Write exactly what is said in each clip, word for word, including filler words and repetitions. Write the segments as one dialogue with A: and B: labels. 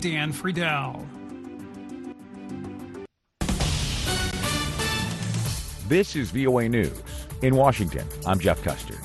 A: Dan Friedel.
B: This is V O A News. In Washington, I'm Jeff Custer.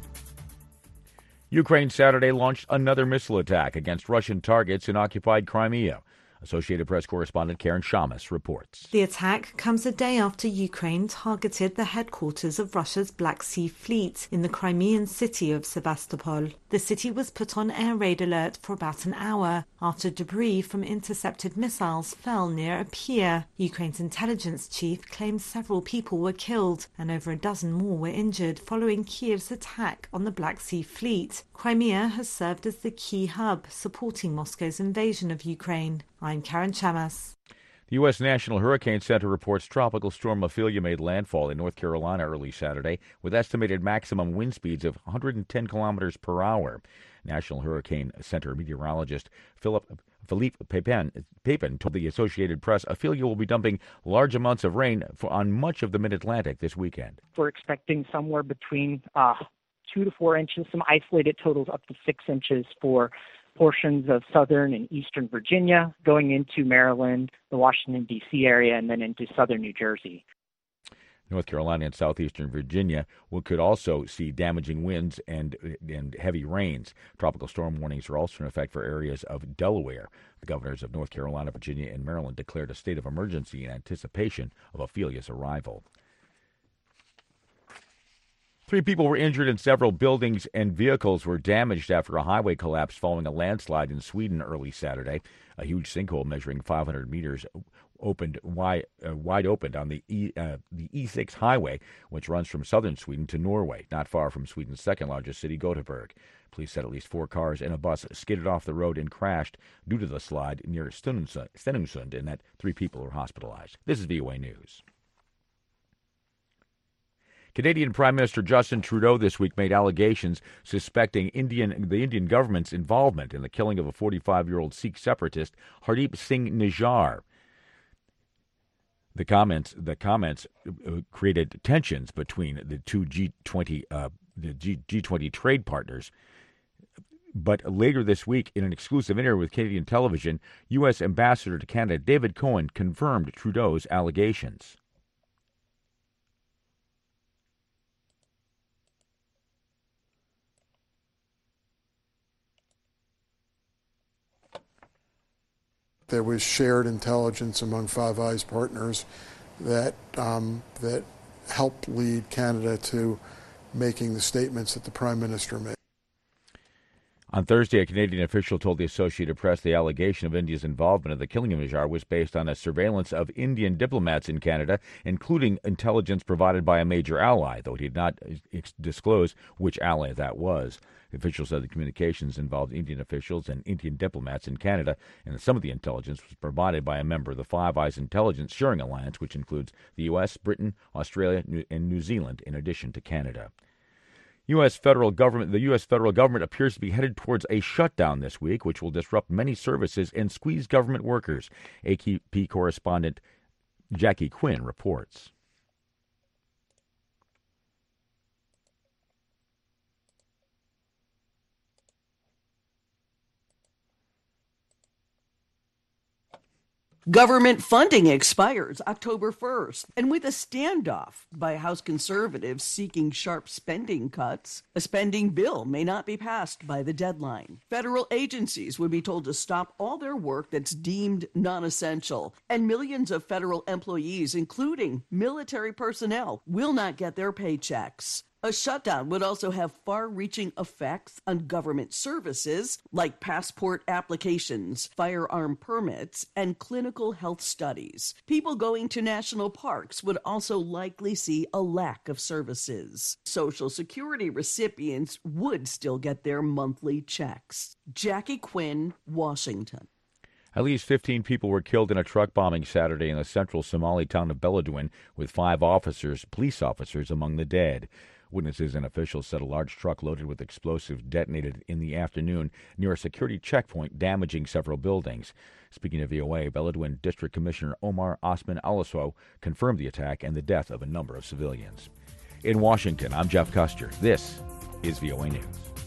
B: Ukraine Saturday launched another missile attack against Russian targets in occupied Crimea. Associated Press correspondent Karen Shamas reports.
C: The attack comes a day after Ukraine targeted the headquarters of Russia's Black Sea Fleet in the Crimean city of Sevastopol. The city was put on air raid alert for about an hour after debris from intercepted missiles fell near a pier. Ukraine's intelligence chief claims several people were killed and over a dozen more were injured following Kiev's attack on the Black Sea Fleet. Crimea has served as the key hub supporting Moscow's invasion of Ukraine. I'm Karen Chamas.
B: The U S. National Hurricane Center reports Tropical Storm Ophelia made landfall in North Carolina early Saturday with estimated maximum wind speeds of one hundred ten kilometers per hour. National Hurricane Center meteorologist Philip Philippe Pepin, Pepin told the Associated Press Ophelia will be dumping large amounts of rain for, on much of the mid-Atlantic this weekend.
D: We're expecting somewhere between uh, two to four inches, some isolated totals up to six inches for portions of southern and eastern Virginia, going into Maryland, the Washington, D C area, and then into southern New Jersey.
B: North Carolina and southeastern Virginia will, could also see damaging winds and and heavy rains. Tropical storm warnings are also in effect for areas of Delaware. The governors of North Carolina, Virginia, and Maryland declared a state of emergency in anticipation of Ophelia's arrival. Three people were injured and several buildings and vehicles were damaged after a highway collapse following a landslide in Sweden early Saturday. A huge sinkhole measuring five hundred meters opened wide, uh, wide opened on the E, uh, the E six highway, which runs from southern Sweden to Norway, not far from Sweden's second-largest city, Gothenburg. Police said at least four cars and a bus skidded off the road and crashed due to the slide near Stenungsund, and that three people were hospitalized. This is V O A News. Canadian Prime Minister Justin Trudeau this week made allegations suspecting Indian the Indian government's involvement in the killing of a forty-five-year-old Sikh separatist, Hardeep Singh Nijjar. The comments the comments created tensions between the two G twenty uh, the G, G20 trade partners. But later this week, in an exclusive interview with Canadian television, U S. Ambassador to Canada David Cohen confirmed Trudeau's allegations.
E: There was shared intelligence among Five Eyes partners that um, that helped lead Canada to making the statements that the Prime Minister made.
B: On Thursday, a Canadian official told the Associated Press the allegation of India's involvement in the killing of Nijjar was based on a surveillance of Indian diplomats in Canada, including intelligence provided by a major ally, though he did not disclose which ally that was. The official said the communications involved Indian officials and Indian diplomats in Canada, and some of the intelligence was provided by a member of the Five Eyes Intelligence Sharing Alliance, which includes the U S, Britain, Australia, and New Zealand, in addition to Canada. U S federal government, the U S federal government appears to be headed towards a shutdown this week, which will disrupt many services and squeeze government workers. A P correspondent Jackie Quinn reports.
F: Government funding expires October first, and with a standoff by House conservatives seeking sharp spending cuts, a spending bill may not be passed by the deadline. Federal agencies would be told to stop all their work that's deemed non-essential, and millions of federal employees, including military personnel, will not get their paychecks. A shutdown would also have far-reaching effects on government services like passport applications, firearm permits, and clinical health studies. People going to national parks would also likely see a lack of services. Social Security recipients would still get their monthly checks. Jackie Quinn, Washington.
B: At least fifteen people were killed in a truck bombing Saturday in the central Somali town of Beledweyne, with five officers, police officers, among the dead. Witnesses and officials said a large truck loaded with explosives detonated in the afternoon near a security checkpoint, damaging several buildings. Speaking to V O A, Beledweyne District Commissioner Omar Osman Alaso confirmed the attack and the death of a number of civilians. In Washington, I'm Jeff Custer. This is V O A News.